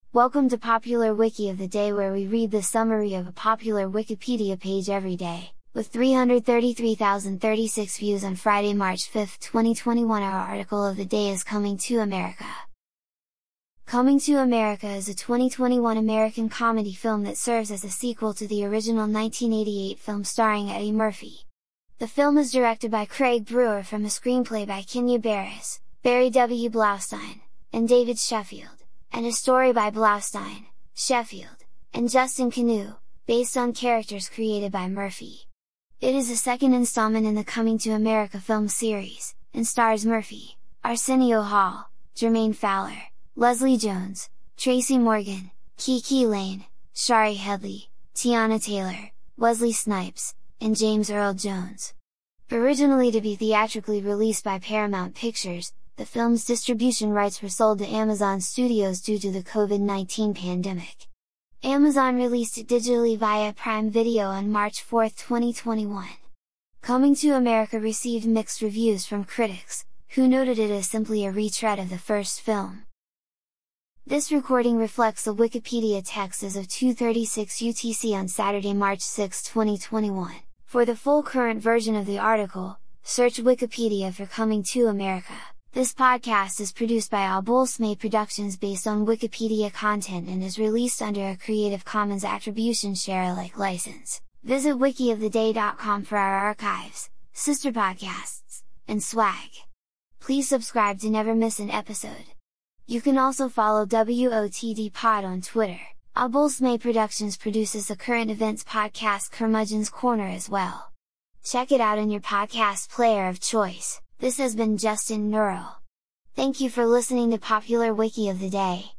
Welcome to Popular Wiki of the Day, where we read the summary of a popular Wikipedia page every day. With 333,036 views on Friday, March 5, 2021, our article of the day is Coming to America. Coming to America is a 2021 American comedy film that serves as a sequel to the original 1988 film starring Eddie Murphy. The film is directed by Craig Brewer from a screenplay by Kenya Barris, Barry W. Blaustein, and David Sheffield, and a story by Blaustein, Sheffield, and Justin Canu, based on characters created by Murphy. It is the second installment in the Coming to America film series, and stars Murphy, Arsenio Hall, Jermaine Fowler, Leslie Jones, Tracy Morgan, Kiki Lane, Shari Headley, Tiana Taylor, Wesley Snipes, and James Earl Jones. Originally to be theatrically released by Paramount Pictures, the film's distribution rights were sold to Amazon Studios due to the COVID-19 pandemic. Amazon released it digitally via Prime Video on March 4, 2021. Coming to America received mixed reviews from critics, who noted it as simply a retread of the first film. This recording reflects the Wikipedia text as of 2:36 UTC on Saturday, March 6, 2021. For the full current version of the article, search Wikipedia for Coming to America. This podcast is produced by Abulsme Productions based on Wikipedia content and is released under a Creative Commons Attribution Share Alike license. Visit wikioftheday.com for our archives, sister podcasts, and swag. Please subscribe to never miss an episode. You can also follow WOTD Pod on Twitter. Abulsme Productions produces the current events podcast Curmudgeon's Corner as well. Check it out in your podcast player of choice. This has been Justin Neural. Thank you for listening to Popular Wiki of the Day.